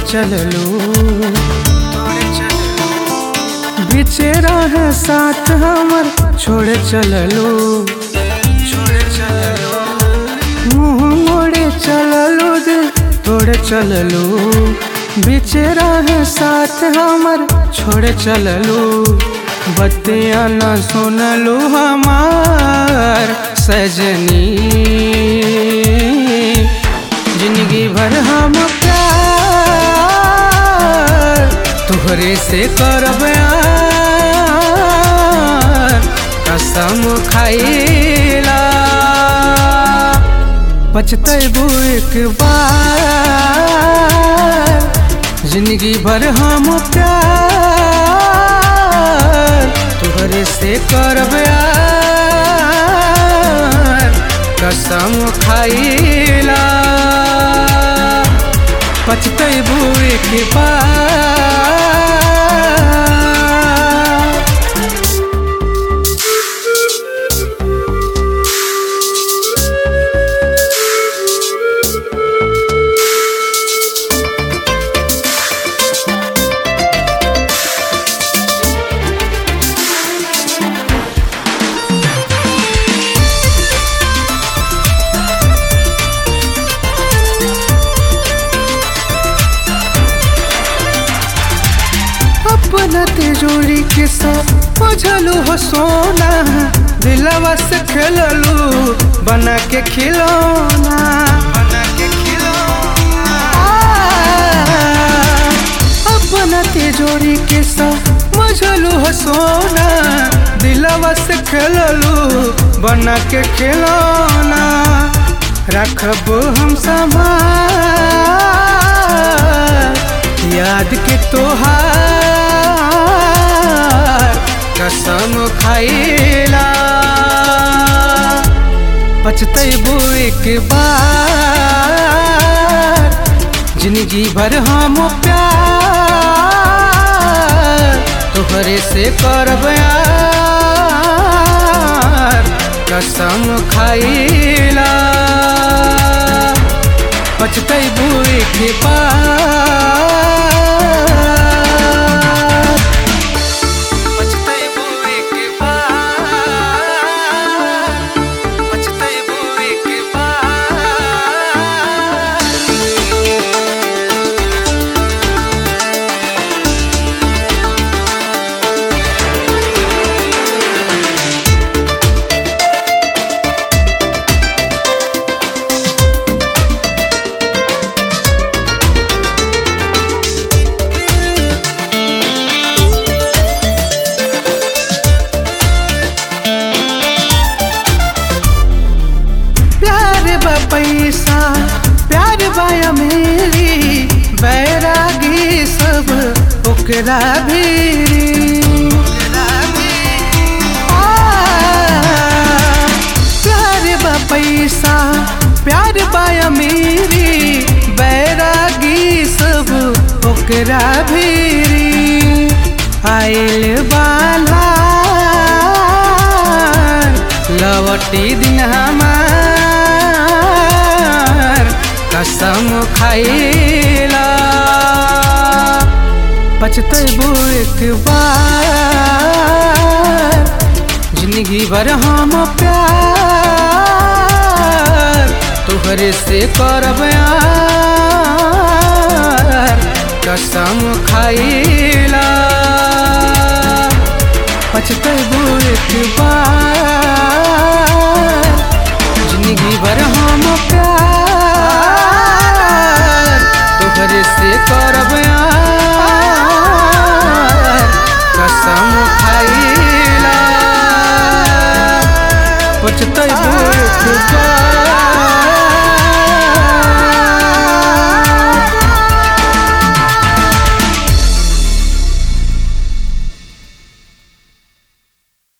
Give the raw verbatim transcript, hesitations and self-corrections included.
चललू बीचे रहे साथ हमर छोड़ चललू मुँह मोड़े चललू दिल तोड़ चललू बीचे रहे साथ हमर छोड़ चललू बतिया न सुनलू हमार सजनी जिंदगी भर हम प्यार तुहरे से करब कसम खाइला पछतैबू एक बार जिंदगी भर हम प्यार तुहरे से करब कसम खाइला पछतैबू एक बार। अपना तिजोरी के साथ बुझलू हो सोना दिलवा से खेललू बना के खिलौना बना के खिलौना अपना तिजोरी के साथ बुझलू हो सोना दिलवा से खेललू बना के खिलौना रखब हम संभाल याद के तोहार कसम खाइला पछतैबू एक बार जिंदगी भर हम प्यार तुहरे से करब कसम खाइला पछतैबू एक बार। पैसा प्यार बाया मेरी बैरागी सब ओकरा भी प्यार बा पैसा प्यार बाया मेरी बैरागी सब ओकरा भी आइल बाला लवटी दिन हमार कसम खाइला पछतैबू एक बार जिंदगी भर हम प्यार तुहरे से करब कसम खाइला पछतैबू एक बार जिंदगी भर हम प्यार तुहरे से करब कसम खाइला पछतैबू